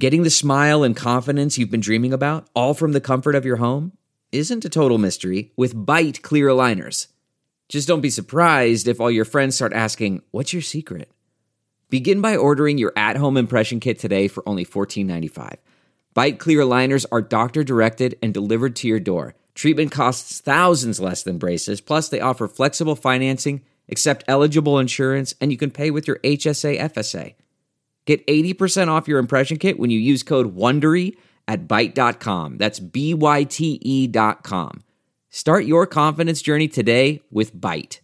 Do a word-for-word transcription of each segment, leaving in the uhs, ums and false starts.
Getting the smile and confidence you've been dreaming about, all from the comfort of your home, isn't a total mystery with Byte clear aligners. Just don't be surprised if all your friends start asking, "What's your secret?" Begin by ordering your at-home impression kit today for only fourteen ninety-five. Byte clear aligners are doctor-directed and delivered to your door. Treatment costs thousands less than braces, plus they offer flexible financing, accept eligible insurance, and you can pay with your H S A F S A. Get eighty percent off your impression kit when you use code WONDERY at byte dot com. That's B Y T E dot com. Start your confidence journey today with Byte.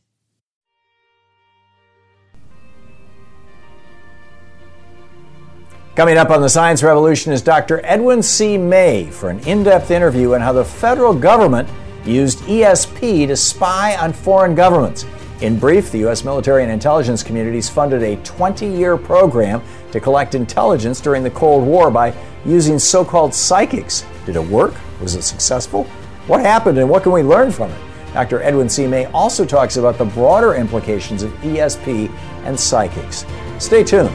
Coming up on the Science Revolution is Doctor Edwin C. May for an in-depth interview on how the federal government used E S P to spy on foreign governments. In brief, the U S military and intelligence communities funded a twenty-year program to collect intelligence during the Cold War by using so-called psychics. Did it work? Was it successful? What happened and what can we learn from it? Doctor Edwin C. May also talks about the broader implications of E S P and psychics. Stay tuned.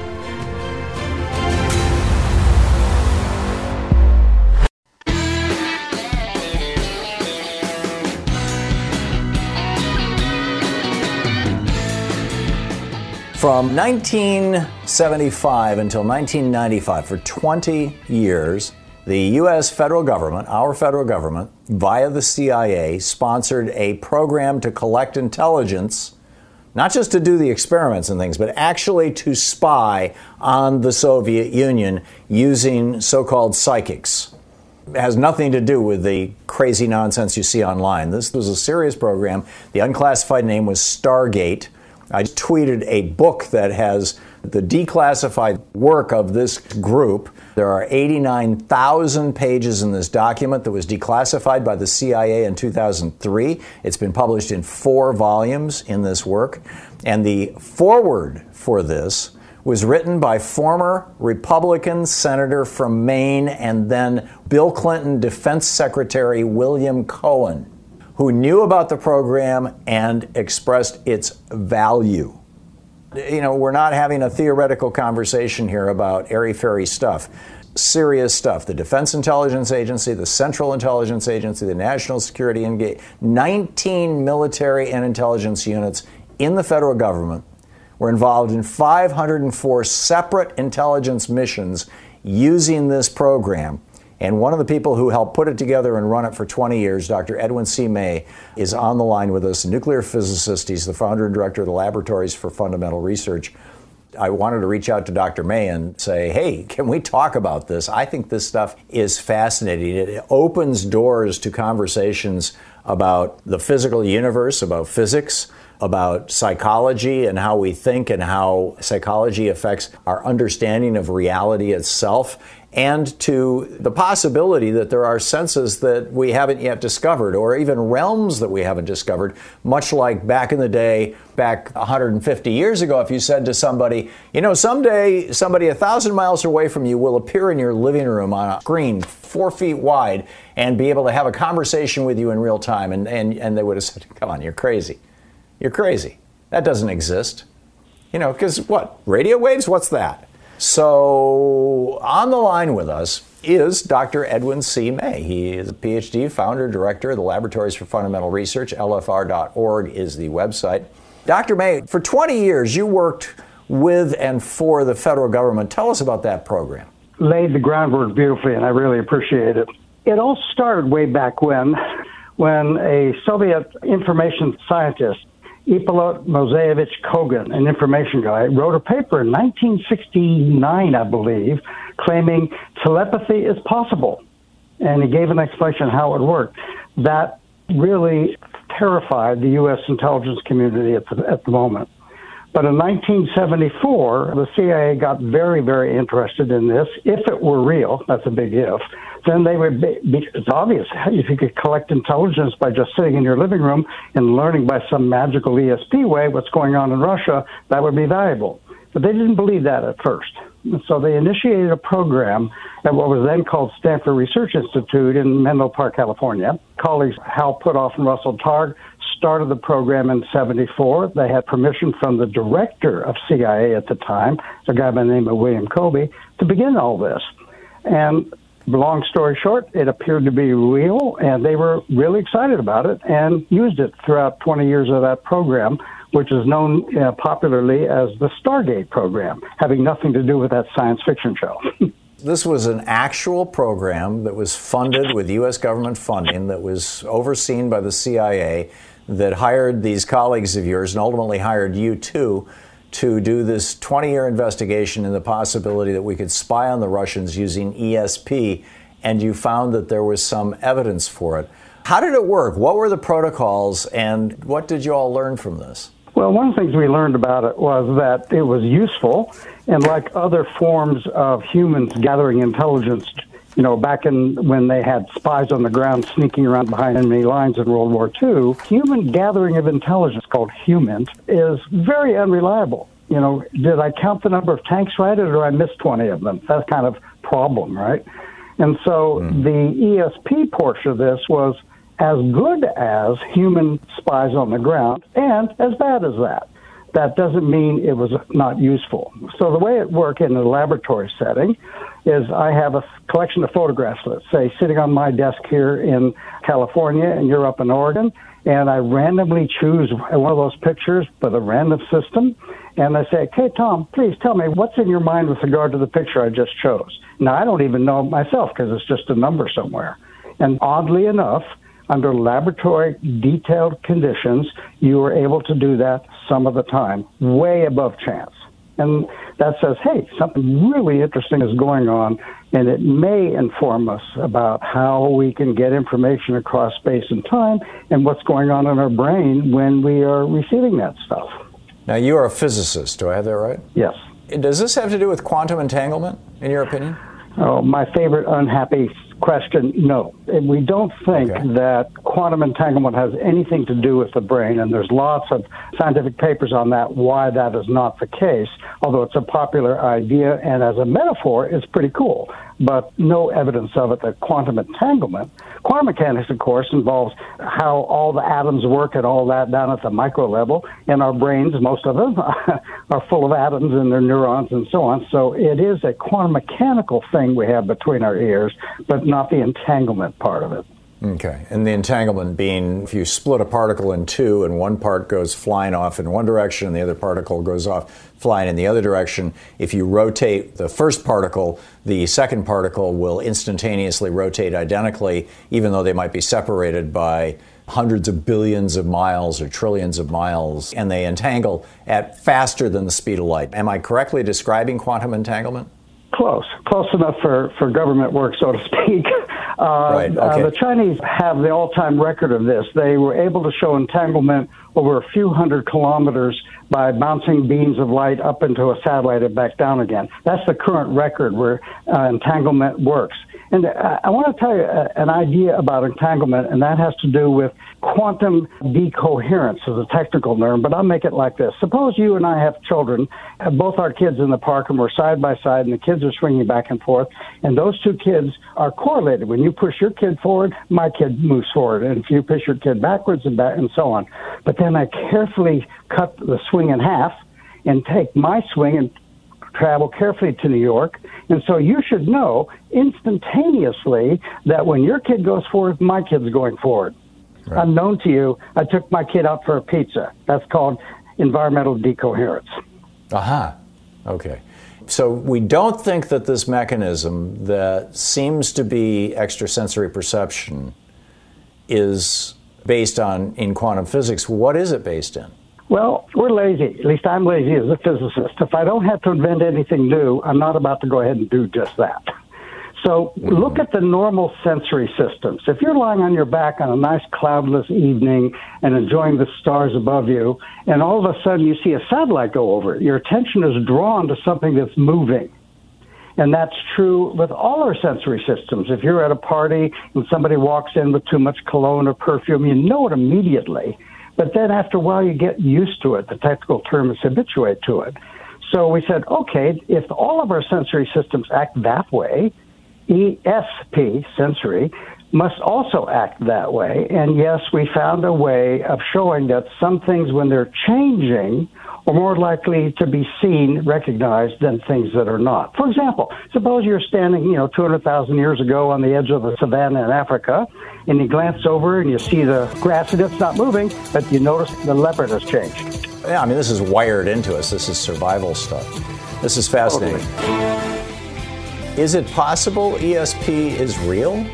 From nineteen seventy-five until nineteen ninety-five, for twenty years, the U S federal government, our federal government, via the C I A, sponsored a program to collect intelligence, not just to do the experiments and things, but actually to spy on the Soviet Union using so-called psychics. It has nothing to do with the crazy nonsense you see online. This was a serious program. The unclassified name was Stargate. I tweeted a book that has the declassified work of this group. There are eighty-nine thousand pages in this document that was declassified by the C I A in two thousand three. It's been published in four volumes in this work. And the foreword for this was written by former Republican senator from Maine and then Bill Clinton Defense Secretary William Cohen, who knew about the program and expressed its value. You know, we're not having a theoretical conversation here about airy-fairy stuff. Serious stuff. The Defense Intelligence Agency, the Central Intelligence Agency, the National Security Engage, nineteen military and intelligence units in the federal government were involved in five hundred four separate intelligence missions using this program. And one of the people who helped put it together and run it for twenty years, Doctor Edwin C. May, is on the line with us, a nuclear physicist. He's the founder and director of the Laboratories for Fundamental Research. I wanted to reach out to Doctor May and say, hey, can we talk about this? I think this stuff is fascinating. It opens doors to conversations about the physical universe, about physics, about psychology and how we think and how psychology affects our understanding of reality itself, and to the possibility that there are senses that we haven't yet discovered, or even realms that we haven't discovered, much like back in the day, back one hundred fifty years ago, if you said to somebody, you know, someday somebody a thousand miles away from you will appear in your living room on a screen four feet wide and be able to have a conversation with you in real time. And, and, and they would have said, come on, you're crazy. You're crazy. That doesn't exist. You know, because what? Radio waves? What's that? So on the line with us is Doctor Edwin C. May. He is a P H D, founder, director of the Laboratories for Fundamental Research. L F R dot org is the website. Doctor May, for twenty years, you worked with and for the federal government. Tell us about that program. Laid the groundwork beautifully, and I really appreciate it. It all started way back when, when a Soviet information scientist, Ippolit Moiseyevich Kogan, an information guy, wrote a paper in nineteen sixty-nine, I believe, claiming telepathy is possible. And he gave an explanation how it worked. That really terrified the U S intelligence community at the, at the moment. But in nineteen seventy-four, the C I A got very, very interested in this. If it were real, that's a big if, then they would be, be, it's obvious, if you could collect intelligence by just sitting in your living room and learning by some magical E S P way what's going on in Russia, that would be valuable. But they didn't believe that at first. So they initiated a program at what was then called Stanford Research Institute in Menlo Park, California. Colleagues Hal Puthoff and Russell Targ started the program in seventy-four. They had permission from the director of C I A at the time, a guy by the name of William Colby, to begin all this. And long story short, it appeared to be real, and they were really excited about it and used it throughout twenty years of that program, which is known uh, popularly as the Stargate program, having nothing to do with that science fiction show. This was an actual program that was funded with U S government funding, that was overseen by the C I A, that hired these colleagues of yours and ultimately hired you too to do this twenty-year investigation into the possibility that we could spy on the Russians using E S P, and you found that there was some evidence for it. How did it work? What were the protocols, and what did you all learn from this? Well, one of the things we learned about it was that it was useful, and like other forms of humans gathering intelligence, you know, back in when they had spies on the ground sneaking around behind enemy lines in World War Two, human gathering of intelligence, called HUMINT, is very unreliable. You know, did I count the number of tanks right, or did I miss twenty of them? That's kind of problem, right? And so mm. the E S P portion of this was as good as human spies on the ground and as bad as that. That doesn't mean it was not useful. So the way it worked in a laboratory setting is I have a collection of photographs, let's say, sitting on my desk here in California, and you're up in Oregon, and I randomly choose one of those pictures with a random system, and I say, okay, Tom, please tell me what's in your mind with regard to the picture I just chose. Now, I don't even know myself because it's just a number somewhere. And oddly enough, under laboratory detailed conditions, you were able to do that some of the time, way above chance. And that says, hey, something really interesting is going on, and it may inform us about how we can get information across space and time and what's going on in our brain when we are receiving that stuff. Now, you are a physicist. Do I have that right? Yes. Does this have to do with quantum entanglement, in your opinion? Oh, my favorite unhappy question, no. We don't think okay. that quantum entanglement has anything to do with the brain, and there's lots of scientific papers on that, why that is not the case, although it's a popular idea, and as a metaphor, it's pretty cool. But no evidence of it, that quantum entanglement. Quantum mechanics, of course, involves how all the atoms work and all that down at the micro level, and our brains, most of them, are full of atoms and their neurons and so on. So it is a quantum mechanical thing we have between our ears, but not the entanglement part of it. Okay. And the entanglement being if you split a particle in two and one part goes flying off in one direction and the other particle goes off flying in the other direction, if you rotate the first particle, the second particle will instantaneously rotate identically, even though they might be separated by hundreds of billions of miles or trillions of miles, and they entangle at faster than the speed of light. Am I correctly describing quantum entanglement? Close. Close enough for, for government work, so to speak. Uh, right, okay. uh, the Chinese have the all-time record of this. They were able to show entanglement over a few hundred kilometers by bouncing beams of light up into a satellite and back down again. That's the current record where uh, entanglement works. And I, I want to tell you a, an idea about entanglement, and that has to do with quantum decoherence as a technical term, but I'll make it like this. Suppose you and I have children, have both our kids in the park, and we're side by side, and the kids are swinging back and forth, and those two kids are correlated. When you push your kid forward, my kid moves forward, and if you push your kid backwards and back and so on. But then I carefully cut the swing in half and take my swing and travel carefully to New York. And so you should know instantaneously that when your kid goes forward, my kid's going forward. Right. Unknown to you, I took my kid out for a pizza. That's called environmental decoherence. Aha. Okay. So we don't think that this mechanism that seems to be extrasensory perception is based on in quantum physics. What is it based in? Well, we're lazy. At least I'm lazy as a physicist. If I don't have to invent anything new, I'm not about to go ahead and do just that. So mm-hmm. look at the normal sensory systems. If you're lying on your back on a nice cloudless evening and enjoying the stars above you, and all of a sudden you see a satellite go over, your attention is drawn to something that's moving. And that's true with all our sensory systems. If you're at a party and somebody walks in with too much cologne or perfume, you know it immediately. But then after a while, you get used to it. The technical term is habituate to it. So we said, okay, if all of our sensory systems act that way, E S P, sensory, must also act that way. And yes, we found a way of showing that some things, when they're changing, are more likely to be seen, recognized, than things that are not. For example, suppose you're standing, you know, two hundred thousand years ago on the edge of the savannah in Africa, and you glance over and you see the grass and it's not moving, but you notice the leopard has changed. Yeah, I mean, this is wired into us. This is survival stuff. This is fascinating. Totally. Is it possible E S P is real?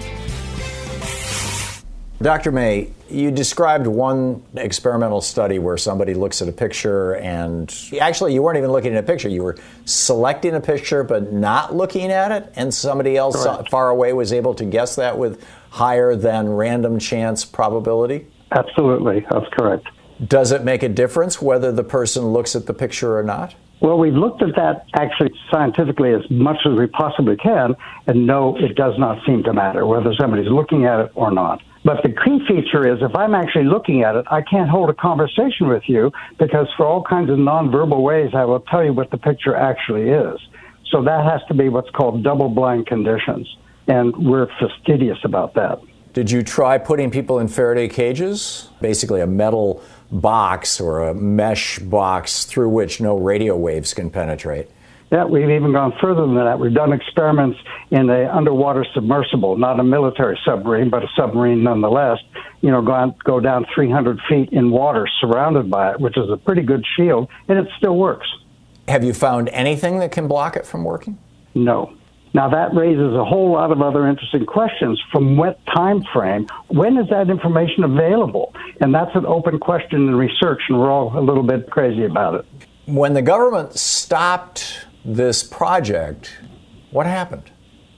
Doctor May, you described one experimental study where somebody looks at a picture and actually you weren't even looking at a picture. You were selecting a picture but not looking at it, and somebody else Correct. Far away was able to guess that with higher than random chance probability? Absolutely. That's correct. Does it make a difference whether the person looks at the picture or not? Well, we've looked at that actually scientifically as much as we possibly can, and no, it does not seem to matter whether somebody's looking at it or not. But the key feature is if I'm actually looking at it, I can't hold a conversation with you because for all kinds of nonverbal ways, I will tell you what the picture actually is. So that has to be what's called double-blind conditions, and we're fastidious about that. Did you try putting people in Faraday cages? Basically a metal box or a mesh box through which no radio waves can penetrate. Yeah, we've even gone further than that. We've done experiments in an underwater submersible, not a military submarine, but a submarine nonetheless. You know, go, on, go down three hundred feet in water surrounded by it, which is a pretty good shield, and it still works. Have you found anything that can block it from working? No. Now, that raises a whole lot of other interesting questions. From what time frame? When is that information available? And that's an open question in research, and we're all a little bit crazy about it. When the government stopped this project, what happened?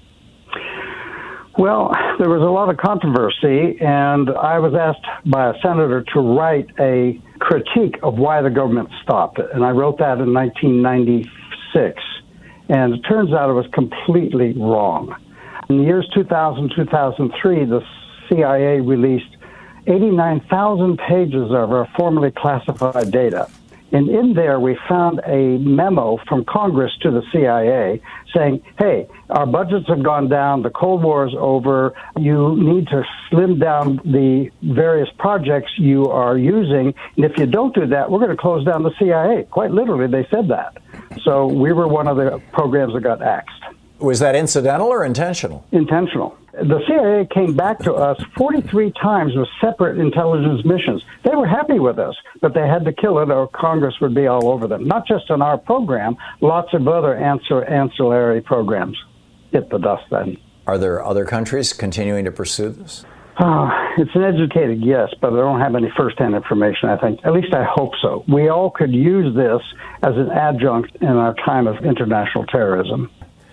Well, there was a lot of controversy, and I was asked by a senator to write a critique of why the government stopped it. And I wrote that in nineteen ninety-six. And it turns out it was completely wrong. In the years two thousand, two thousand three, the C I A released eighty-nine thousand pages of our formerly classified data. And in there, we found a memo from Congress to the C I A saying, hey, our budgets have gone down, the Cold War is over, you need to slim down the various projects you are using, and if you don't do that, we're going to close down the C I A. Quite literally, they said that. So we were one of the programs that got axed. Was that incidental or intentional? Intentional. The C I A came back to us forty-three times with separate intelligence missions. They were happy with us, but they had to kill it or Congress would be all over them. Not just on our program, lots of other answer, ancillary programs hit the dust then. Are there other countries continuing to pursue this? Oh, it's an educated guess, but I don't have any first-hand information, I think. At least I hope so. We all could use this as an adjunct in our time of international terrorism.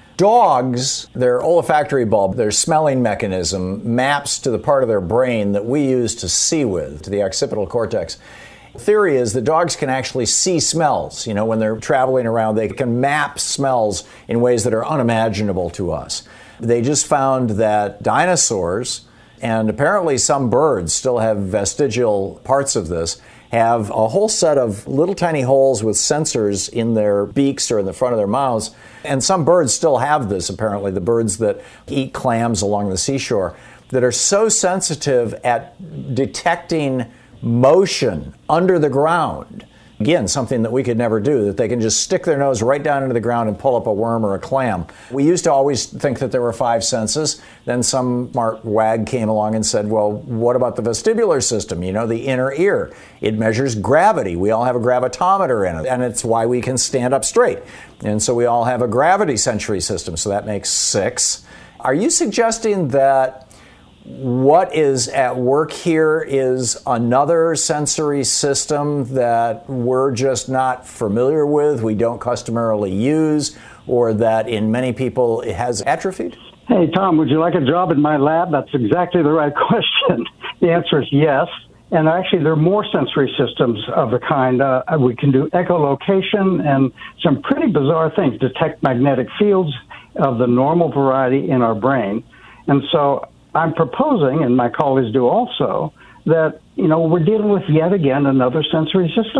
Dogs, their olfactory bulb, their smelling mechanism, maps to the part of their brain that we use to see with, to the occipital cortex. The theory is that dogs can actually see smells. You know, when they're traveling around, they can map smells in ways that are unimaginable to us. They just found that dinosaurs, and apparently some birds still have vestigial parts of this, have a whole set of little tiny holes with sensors in their beaks or in the front of their mouths. And some birds still have this, apparently, the birds that eat clams along the seashore, that are so sensitive at detecting motion under the ground. Again, something that we could never do, that they can just stick their nose right down into the ground and pull up a worm or a clam. We used to always think that there were five senses. Then some smart wag came along and said, well, what about the vestibular system? You know, the inner ear. It measures gravity. We all have a gravitometer in it, and it's why we can stand up straight. And so we all have a gravity sensory system, so that makes six. Are you suggesting that what is at work here is another sensory system that we're just not familiar with, we don't customarily use, or that in many people it has atrophied? Hey, Tom, would you like a job in my lab? That's exactly the right question. The answer is yes. And actually, there are more sensory systems of the kind. Uh, we can do echolocation and some pretty bizarre things, detect magnetic fields of the normal variety in our brain. And so I'm proposing, and my colleagues do also, that, you know, we're dealing with yet again another sensory system.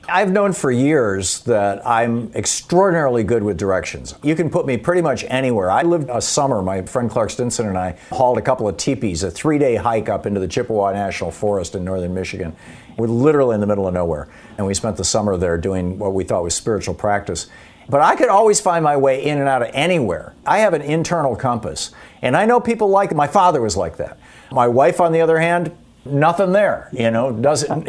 I've known for years that I'm extraordinarily good with directions. You can put me pretty much anywhere. I lived a summer, my friend Clark Stinson and I hauled a couple of teepees, a three-day hike up into the Chippewa National Forest in northern Michigan. We're literally in the middle of nowhere. And we spent the summer there doing what we thought was spiritual practice. But I could always find my way in and out of anywhere. I have an internal compass. And I know people like it. My father was like that. My wife, on the other hand, nothing there, you know, doesn't,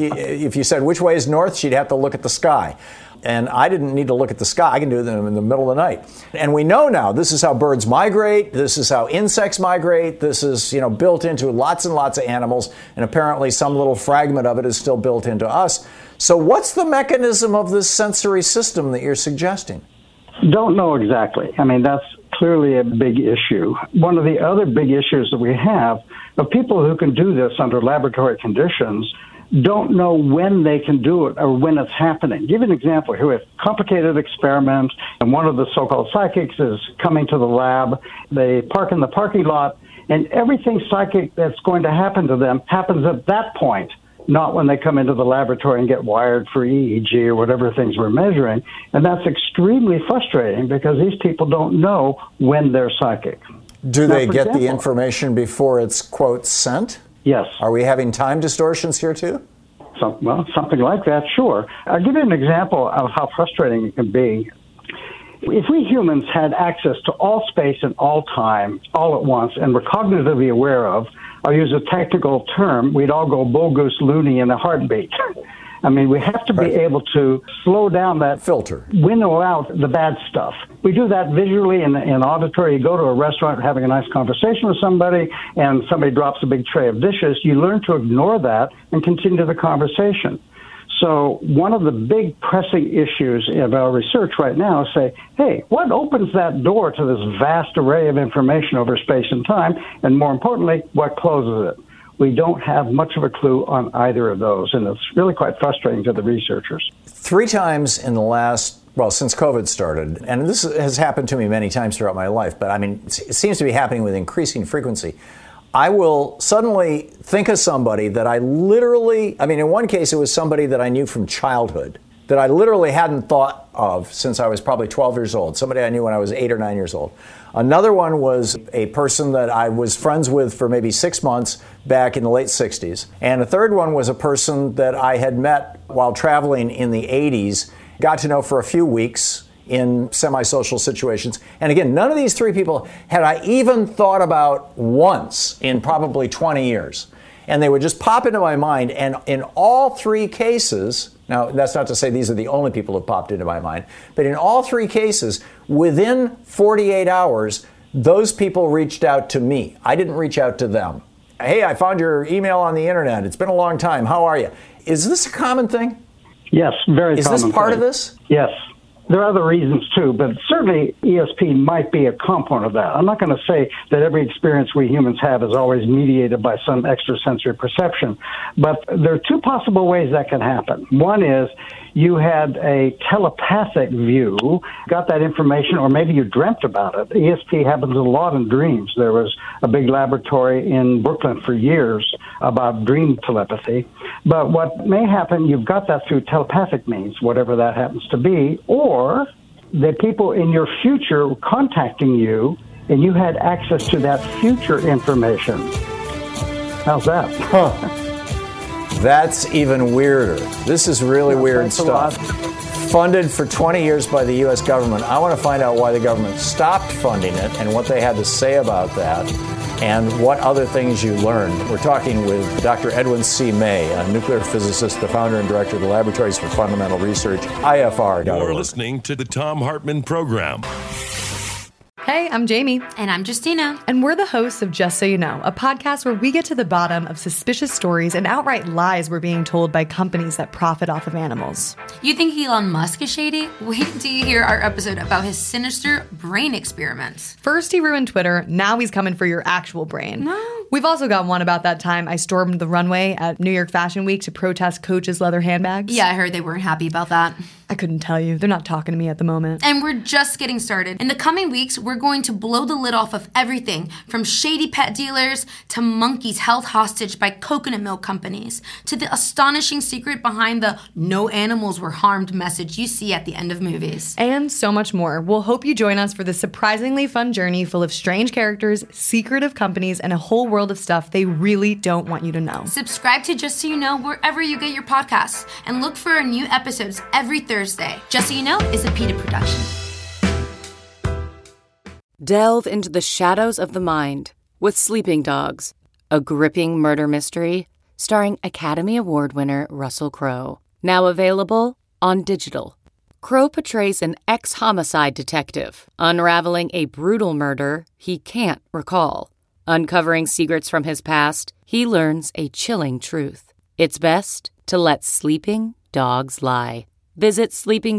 if you said which way is north, she'd have to look at the sky. And I didn't need to look at the sky. I can do them in the middle of the night. And we know now this is how birds migrate. This is how insects migrate. This is, you know, built into lots and lots of animals. And apparently some little fragment of it is still built into us. So what's the mechanism of this sensory system that you're suggesting? Don't know exactly. I mean, that's clearly a big issue. One of the other big issues that we have of people who can do this under laboratory conditions don't know when they can do it or when it's happening. Give an example here with complicated experiment, and one of the so-called psychics is coming to the lab. They park in the parking lot, and everything psychic that's going to happen to them happens at that point, not when they come into the laboratory and get wired for E E G or whatever things we're measuring. And that's extremely frustrating because these people don't know when they're psychic. Do now, they get example, the information before it's, quote, sent? Yes. Are we having time distortions here, too? Some, well, something like that, sure. I'll give you an example of how frustrating it can be. If we humans had access to all space and all time, all at once, and were cognitively aware of, I'll use a technical term, we'd all go bull goose loony in a heartbeat. I mean, we have to be right. able to slow down that filter, winnow out the bad stuff. We do that visually and in, in auditory. You go to a restaurant having a nice conversation with somebody, and somebody drops a big tray of dishes. You learn to ignore that and continue the conversation. So one of the big pressing issues of our research right now is say, hey, what opens that door to this vast array of information over space and time? And more importantly, what closes it? We don't have much of a clue on either of those, and it's really quite frustrating to the researchers. Three times in the last, well, since COVID started, and this has happened to me many times throughout my life, but I mean, it seems to be happening with increasing frequency. I will suddenly think of somebody that I literally, I mean, in one case, it was somebody that I knew from childhood, that I literally hadn't thought of since I was probably twelve years old, somebody I knew when I was eight or nine years old. Another one was a person that I was friends with for maybe six months back in the late sixties. And a third one was a person that I had met while traveling in the eighties, got to know for a few weeks in semi-social situations. And again, none of these three people had I even thought about once in probably twenty years. And they would just pop into my mind. And in all three cases, now that's not to say these are the only people who popped into my mind, but in all three cases, within forty-eight hours, those people reached out to me. I didn't reach out to them. Hey, I found your email on the internet. It's been a long time. How are you? Is this a common thing? Yes, very Is common. Is this part thing. of this? Yes. There are other reasons, too, but certainly E S P might be a component of that. I'm not going to say that every experience we humans have is always mediated by some extrasensory perception, but there are two possible ways that can happen. One is you had a telepathic view, got that information, or maybe you dreamt about it. E S P happens a lot in dreams. There was a big laboratory in Brooklyn for years about dream telepathy. But what may happen, you've got that through telepathic means, whatever that happens to be, or the people in your future contacting you, and you had access to that future information. How's that? Huh. That's even weirder. This is really yeah, weird stuff. Funded for twenty years by the U S government. I want to find out why the government stopped funding it and what they had to say about that and what other things you learned. We're talking with Doctor Edwin C. May, a nuclear physicist, the founder and director of the Laboratories for Fundamental Research, I F R dot org. You're listening to the Thom Hartmann Program. Hey, I'm Jamie. And I'm Justina. And we're the hosts of Just So You Know, a podcast where we get to the bottom of suspicious stories and outright lies we're being told by companies that profit off of animals. You think Elon Musk is shady? Wait till you hear our episode about his sinister brain experiments. First he ruined Twitter, now he's coming for your actual brain. No. We've also got one about that time I stormed the runway at New York Fashion Week to protest Coach's leather handbags. Yeah, I heard they weren't happy about that. I couldn't tell you. They're not talking to me at the moment. And we're just getting started. In the coming weeks, we're going to blow the lid off of everything from shady pet dealers to monkeys held hostage by coconut milk companies to the astonishing secret behind the no animals were harmed message you see at the end of movies. And so much more. We'll hope you join us for this surprisingly fun journey full of strange characters, secretive companies, and a whole world of stuff they really don't want you to know. Subscribe to Just So You Know wherever you get your podcasts and look for our new episodes every Thursday. Thursday. Just So You Know is a PETA production. Delve into the shadows of the mind with Sleeping Dogs, a gripping murder mystery starring Academy Award winner Russell Crowe. Now available on digital. Crowe portrays an ex-homicide detective unraveling a brutal murder he can't recall. Uncovering secrets from his past, he learns a chilling truth. It's best to let sleeping dogs lie. Visit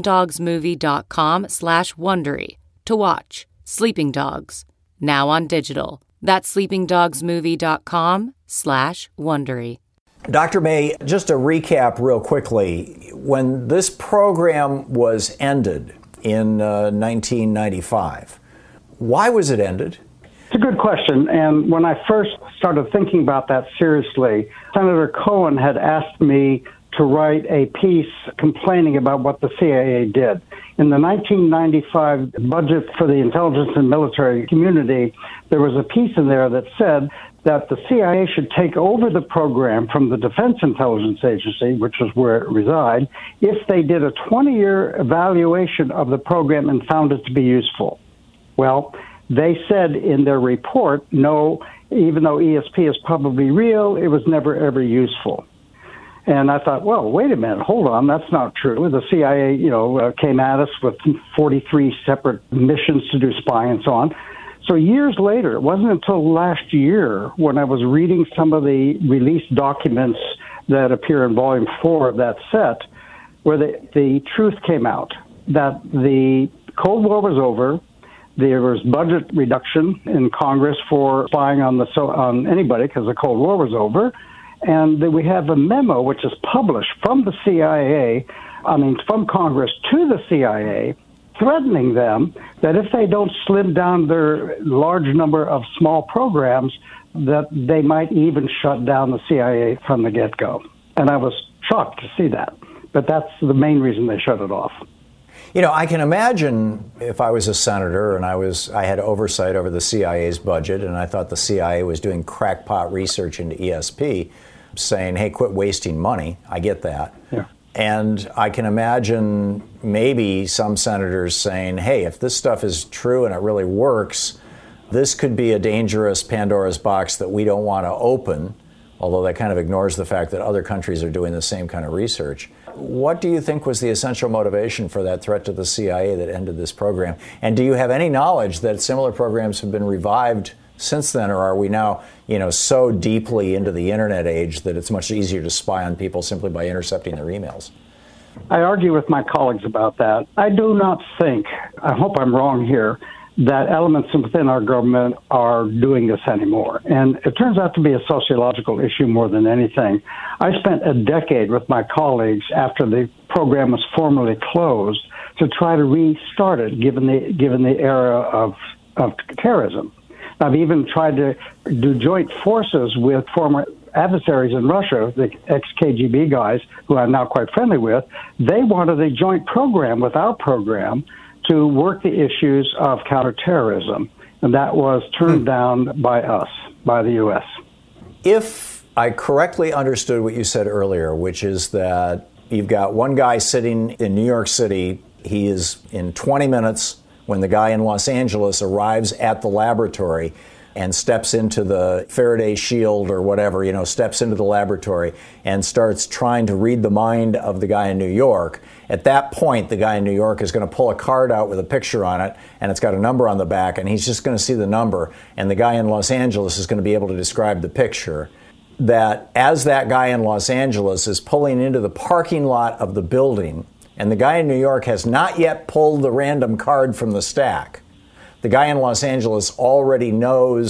sleepingdogsmovie.com slash Wondery to watch Sleeping Dogs, now on digital. That's sleepingdogsmovie.com slash Wondery. Doctor May, just to recap real quickly, when this program was ended in uh, nineteen ninety-five, why was it ended? It's a good question. And when I first started thinking about that seriously, Senator Cohen had asked me to write a piece complaining about what the C I A did. In the nineteen ninety-five budget for the intelligence and military community, there was a piece in there that said that the C I A should take over the program from the Defense Intelligence Agency, which is where it resides, if they did a twenty-year evaluation of the program and found it to be useful. Well, they said in their report, no, even though E S P is probably real, it was never, ever useful. And I thought, well, wait a minute, hold on, that's not true. The C I A, you know, uh, came at us with forty-three separate missions to do spying and so on. So years later, it wasn't until last year when I was reading some of the released documents that appear in volume four of that set, where the, the truth came out, that the Cold War was over. There was budget reduction in Congress for spying on the so on anybody because the Cold War was over. And we have a memo which is published from the C I A, I mean, from Congress to the C I A, threatening them that if they don't slim down their large number of small programs, that they might even shut down the C I A from the get-go. And I was shocked to see that. But that's the main reason they shut it off. You know, I can imagine if I was a senator and I was I had oversight over the C I A's budget and I thought the C I A was doing crackpot research into E S P, saying, hey, quit wasting money. I get that. Yeah. And I can imagine maybe some senators saying, hey, if this stuff is true and it really works, this could be a dangerous Pandora's box that we don't want to open, although that kind of ignores the fact that other countries are doing the same kind of research. What do you think was the essential motivation for that threat to the C I A that ended this program? And do you have any knowledge that similar programs have been revived since then, or are we now, you know, so deeply into the internet age that it's much easier to spy on people simply by intercepting their emails? I argue with my colleagues about that. I do not think, I hope I'm wrong here, that elements within our government are doing this anymore. And it turns out to be a sociological issue more than anything. I spent a decade with my colleagues after the program was formally closed to try to restart it, given the given the era of, of terrorism. I've even tried to do joint forces with former adversaries in Russia, the ex-K G B guys, who I'm now quite friendly with. They wanted a joint program with our program to work the issues of counterterrorism, and that was turned down by us, by the U S. If I correctly understood what you said earlier, which is that you've got one guy sitting in New York City, he is in twenty minutes when the guy in Los Angeles arrives at the laboratory and steps into the Faraday shield or whatever, you know, steps into the laboratory and starts trying to read the mind of the guy in New York. At that point, the guy in New York is going to pull a card out with a picture on it, and it's got a number on the back, and he's just going to see the number, and the guy in Los Angeles is going to be able to describe the picture. That as that guy in Los Angeles is pulling into the parking lot of the building, and the guy in New York has not yet pulled the random card from the stack, the guy in Los Angeles already knows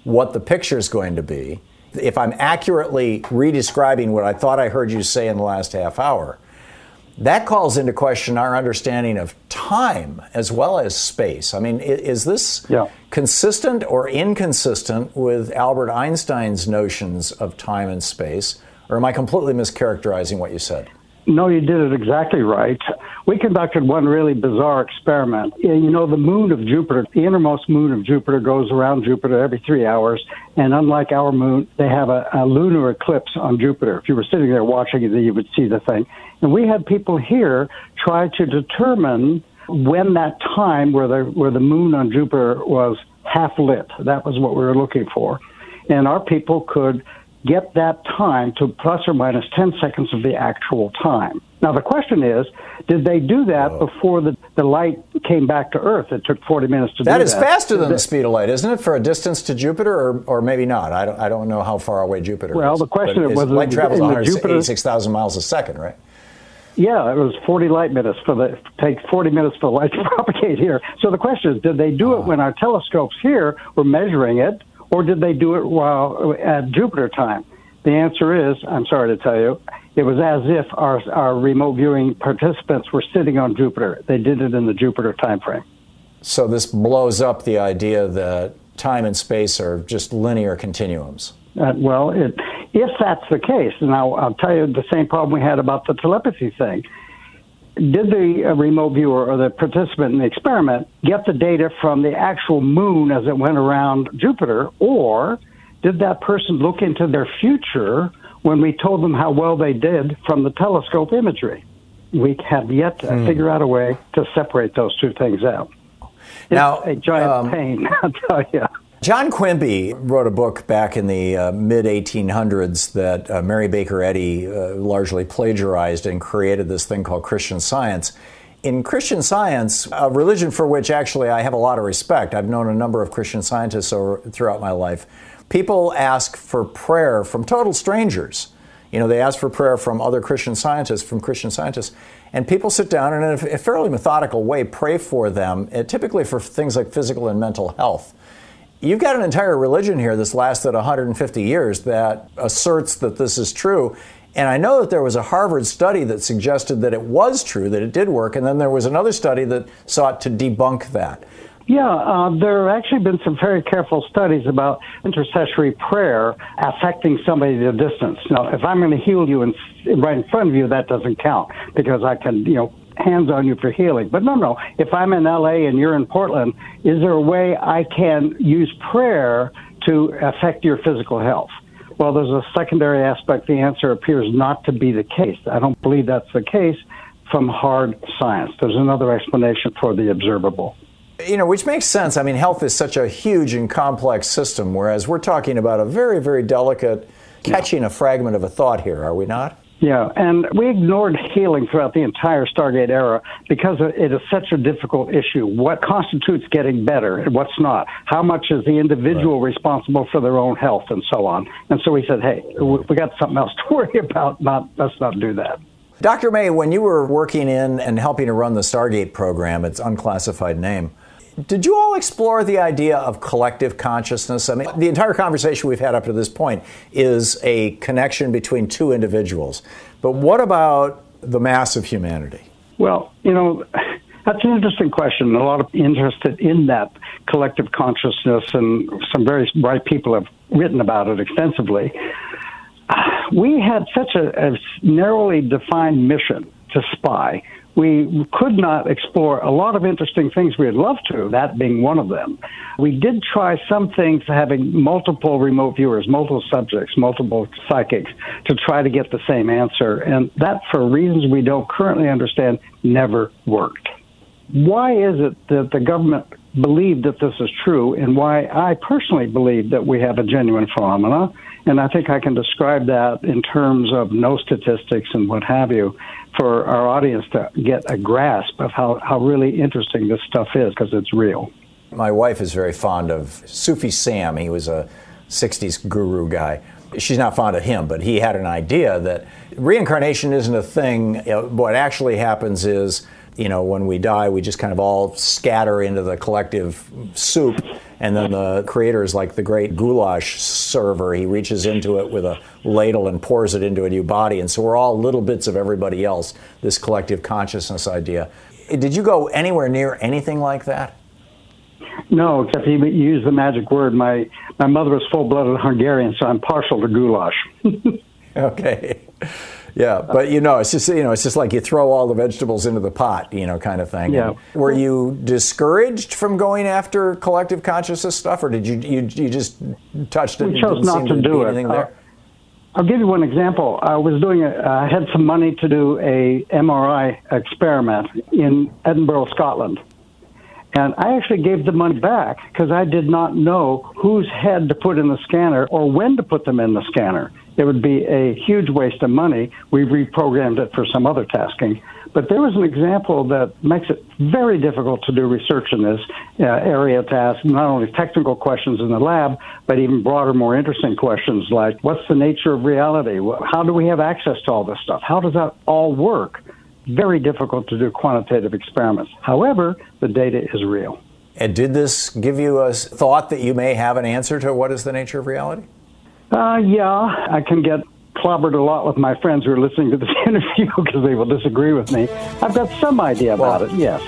what the picture is going to be, if I'm accurately redescribing what I thought I heard you say in the last half hour, that calls into question our understanding of time as well as space. I mean, is this yeah. consistent or inconsistent with Albert Einstein's notions of time and space, or am I completely mischaracterizing what you said? No, you did it exactly right. We conducted one really bizarre experiment. You know, the moon of Jupiter, the innermost moon of Jupiter goes around Jupiter every three hours. And unlike our moon, they have a, a lunar eclipse on Jupiter. If you were sitting there watching it, you would see the thing. And we had people here try to determine when that time where the, where the moon on Jupiter was half lit. That was what we were looking for. And our people could get that time to plus or minus ten seconds of the actual time. Now, the question is, did they do that oh. before the, the light came back to Earth? It took forty minutes to that do that. That is faster than the speed of light, isn't it, for a distance to Jupiter, or, or maybe not? I don't, I don't know how far away Jupiter well, is. Well, the question but was... Light travels one hundred eighty-six thousand miles a second, right? Yeah, it was forty light minutes for the take forty minutes for the light to propagate here. So the question is, did they do it when our telescopes here were measuring it, or did they do it while at Jupiter time? The answer is, I'm sorry to tell you, it was as if our our remote viewing participants were sitting on Jupiter. They did it in the Jupiter time frame. So this blows up the idea that time and space are just linear continuums. Uh, well, it, if that's the case, and I'll, I'll tell you the same problem we had about the telepathy thing. Did the uh, remote viewer or the participant in the experiment get the data from the actual moon as it went around Jupiter, or did that person look into their future when we told them how well they did from the telescope imagery? We have yet to hmm. figure out a way to separate those two things out. It's now, a giant um, pain, I'll tell you. John Quimby wrote a book back in the uh, mid eighteen hundreds that uh, Mary Baker Eddy uh, largely plagiarized and created this thing called Christian Science. In Christian Science, a religion for which actually I have a lot of respect, I've known a number of Christian scientists over, throughout my life, people ask for prayer from total strangers. You know, they ask for prayer from other Christian scientists, from Christian scientists, and people sit down and in a fairly methodical way pray for them, typically for things like physical and mental health. You've got an entire religion here that's lasted one hundred fifty years that asserts that this is true. And I know that there was a Harvard study that suggested that it was true, that it did work, and then there was another study that sought to debunk that. Yeah, uh, there have actually been some very careful studies about intercessory prayer affecting somebody at a distance. Now, if I'm going to heal you in, right in front of you, that doesn't count because I can, you know, hands on you for healing. But no, no, if I'm in L A and you're in Portland, is there a way I can use prayer to affect your physical health? Well, there's a secondary aspect. The answer appears not to be the case. I don't believe that's the case from hard science. There's another explanation for the observable. You know, which makes sense. I mean, health is such a huge and complex system, whereas we're talking about a very, very delicate catching yeah. a fragment of a thought here, are we not? Yeah, and we ignored healing throughout the entire Stargate era because it is such a difficult issue. What constitutes getting better and what's not? How much is the individual right. responsible for their own health and so on? And so we said, hey, we got something else to worry about. Not let's not do that. Doctor May, when you were working in and helping to run the Stargate program, its unclassified name, did you all explore the idea of collective consciousness? I mean, the entire conversation we've had up to this point is a connection between two individuals. But what about the mass of humanity? Well, you know, that's an interesting question. A lot of interested in that collective consciousness, and some very bright people have written about it extensively. We had such a, a narrowly defined mission to spy. We could not explore a lot of interesting things we'd love to, that being one of them. We did try some things having multiple remote viewers, multiple subjects, multiple psychics to try to get the same answer. And that, for reasons we don't currently understand, never worked. Why is it that the government believed that this is true, and why I personally believe that we have a genuine phenomena? And I think I can describe that in terms of no statistics and what have you, for our audience to get a grasp of how, how really interesting this stuff is, because it's real. My wife is very fond of Sufi Sam. He was a sixties guru guy. She's not fond of him, but he had an idea that reincarnation isn't a thing. What actually happens is you know, when we die, we just kind of all scatter into the collective soup. And then the creators, like the great goulash server, he reaches into it with a ladle and pours it into a new body. And so we're all little bits of everybody else, this collective consciousness idea. Did you go anywhere near anything like that? No, except he used the magic word. My my mother was full-blooded Hungarian, so I'm partial to goulash. Okay. Yeah, but you know, it's just you know, it's just like you throw all the vegetables into the pot, you know, kind of thing. Yeah. Were you discouraged from going after collective consciousness stuff, or did you you, you just touched it? We and chose didn't not seem to to do be it. anything Uh, there? I'll give you one example. I was doing a, I had some money to do a M R I experiment in Edinburgh, Scotland. And I actually gave the money back because I did not know whose head to put in the scanner or when to put them in the scanner. It would be a huge waste of money. We reprogrammed it for some other tasking. But there was an example that makes it very difficult to do research in this uh, area to ask not only technical questions in the lab, but even broader, more interesting questions like, what's the nature of reality? How do we have access to all this stuff? How does that all work? Very difficult to do quantitative experiments. However, the data is real. And did this give you a thought that you may have an answer to what is the nature of reality? Uh, yeah, I can get clobbered a lot with my friends who are listening to this interview because they will disagree with me. I've got some idea about well, it, yes.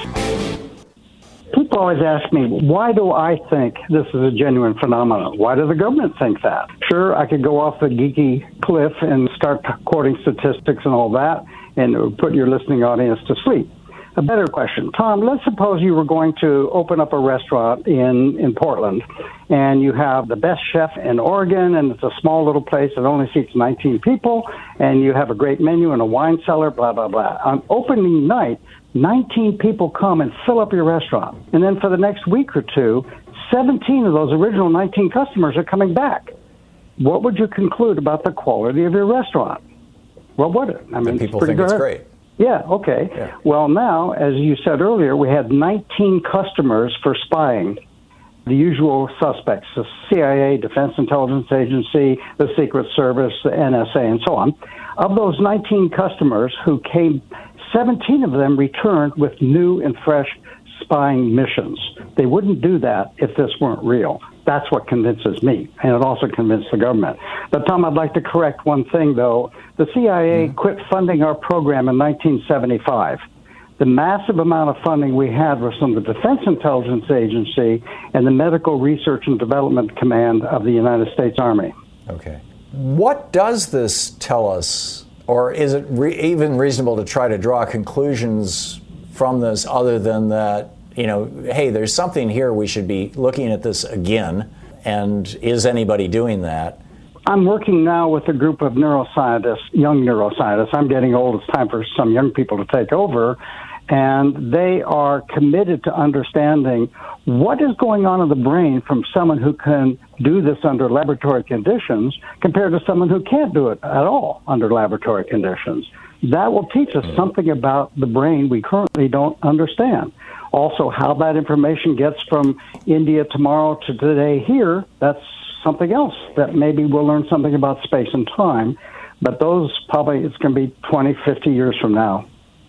People always ask me, why do I think this is a genuine phenomenon? Why does the government think that? Sure, I could go off the geeky cliff and start quoting statistics and all that, and put your listening audience to sleep. A better question. Tom, let's suppose you were going to open up a restaurant in, in Portland, and you have the best chef in Oregon, and it's a small little place that only seats nineteen people, and you have a great menu and a wine cellar, blah, blah, blah. On opening night, nineteen people come and fill up your restaurant. And then for the next week or two, seventeen of those original nineteen customers are coming back. What would you conclude about the quality of your restaurant? What would it? I mean, people it's think good. it's great. Yeah, okay. Yeah. Well, now, as you said earlier, we had nineteen customers for spying. The usual suspects, the C I A, Defense Intelligence Agency, the Secret Service, the N S A, and so on. Of those nineteen customers who came, seventeen of them returned with new and fresh spying missions. They wouldn't do that if this weren't real. That's what convinces me, and it also convinced the government. But, Tom, I'd like to correct one thing, though. The C I A mm. quit funding our program in nineteen seventy-five. The massive amount of funding we had was from the Defense Intelligence Agency and the Medical Research and Development Command of the United States Army. Okay. What does this tell us, or is it re- even reasonable to try to draw conclusions from this other than that, you know, hey, there's something here, we should be looking at this again, and is anybody doing that? I'm working now with a group of neuroscientists, young neuroscientists. I'm getting old. It's time for some young people to take over. And they are committed to understanding what is going on in the brain from someone who can do this under laboratory conditions compared to someone who can't do it at all under laboratory conditions. That will teach us something about the brain we currently don't understand. Also, how that information gets from India tomorrow to today here, that's something else that maybe we'll learn something about space and time. But those probably, it's going to be twenty, fifty years from now.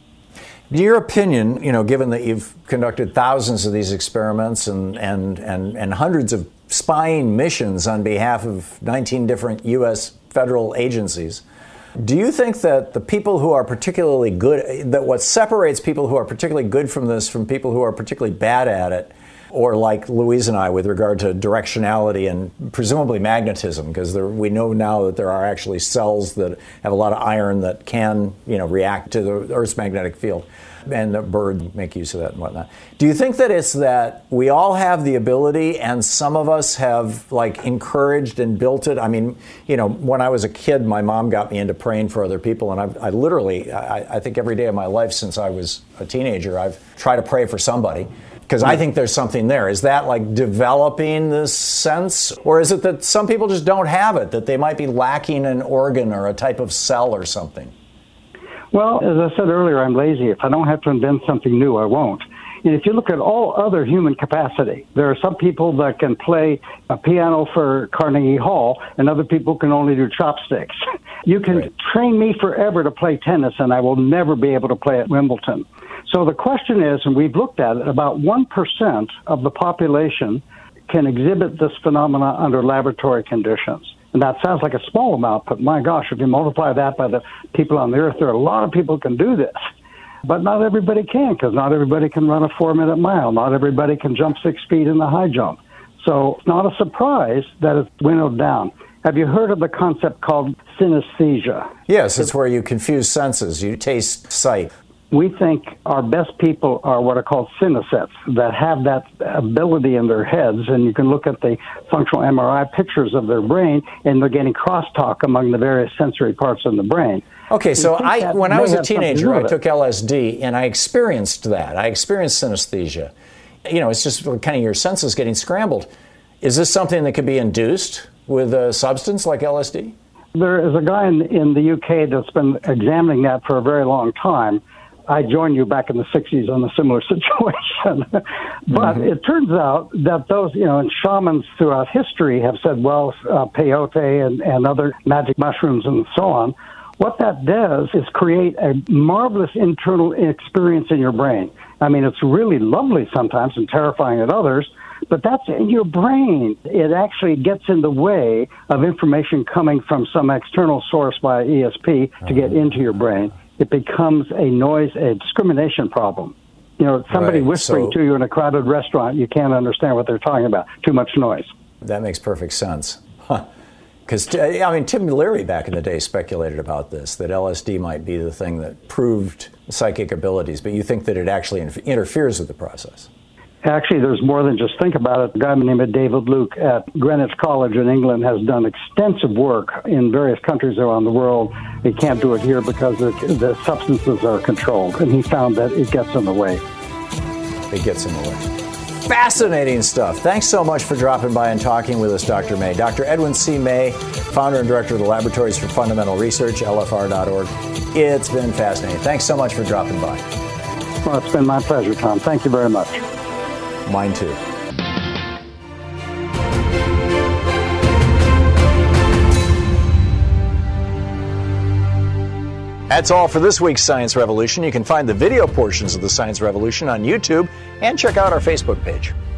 In your opinion, you know, given that you've conducted thousands of these experiments and, and, and, and hundreds of spying missions on behalf of nineteen different U S federal agencies, do you think that the people who are particularly good, that what separates people who are particularly good from this from people who are particularly bad at it, or like Louise and I with regard to directionality and presumably magnetism, because we know now that there are actually cells that have a lot of iron that can, you know, react to the Earth's magnetic field, and the bird make use of that and whatnot. Do you think that it's that we all have the ability and some of us have like encouraged and built it? I mean, you know, when I was a kid, my mom got me into praying for other people, and I've, I literally, I, I think every day of my life since I was a teenager, I've tried to pray for somebody. Because I think there's something there. Is that like developing this sense? Or is it that some people just don't have it, that they might be lacking an organ or a type of cell or something? Well, as I said earlier, I'm lazy. If I don't have to invent something new, I won't. And if you look at all other human capacity, there are some people that can play a piano for Carnegie Hall, and other people can only do chopsticks. You can right. train me forever to play tennis, and I will never be able to play at Wimbledon. So the question is, and we've looked at it, about one percent of the population can exhibit this phenomena under laboratory conditions. And that sounds like a small amount, but my gosh, if you multiply that by the people on the earth, there are a lot of people who can do this. But not everybody can, because not everybody can run a four-minute mile. Not everybody can jump six feet in the high jump. So it's not a surprise that it's winnowed down. Have you heard of the concept called synesthesia? Yes, it's where you confuse senses. You taste sight. We think our best people are what are called synesthetes, that have that ability in their heads, and you can look at the functional M R I pictures of their brain, and they're getting crosstalk among the various sensory parts in the brain. Okay, so I, when I was a teenager, I took it. L S D, and I experienced that. I experienced synesthesia. You know, it's just kind of your senses getting scrambled. Is this something that could be induced with a substance like L S D? There is a guy in, in the U K that's been examining that for a very long time. I joined you back in the sixties on a similar situation. But mm-hmm. it turns out that those, you know, and shamans throughout history have said, well, uh, peyote and, and other magic mushrooms and so on, what that does is create a marvelous internal experience in your brain. I mean, it's really lovely sometimes and terrifying at others, but that's in your brain. It actually gets in the way of information coming from some external source via E S P to uh-huh. get into your brain. It becomes a noise, a discrimination problem. You know, somebody right. whispering so, to you in a crowded restaurant, you can't understand what they're talking about. Too much noise. That makes perfect sense. Because, huh. I mean, Tim Leary back in the day speculated about this, that L S D might be the thing that proved psychic abilities, but you think that it actually interferes with the process? Actually, there's more than just think about it. A guy named David Luke at Greenwich College in England has done extensive work in various countries around the world. They can't do it here because the, the substances are controlled, and he found that it gets in the way. It gets in the way. Fascinating stuff. Thanks so much for dropping by and talking with us, Doctor May. Doctor Edwin C. May, founder and director of the Laboratories for Fundamental Research, L F R dot org. It's been fascinating. Thanks so much for dropping by. Well, it's been my pleasure, Tom. Thank you very much. Mine too. That's all for this week's Science Revolution. You can find the video portions of the Science Revolution on YouTube and check out our Facebook page.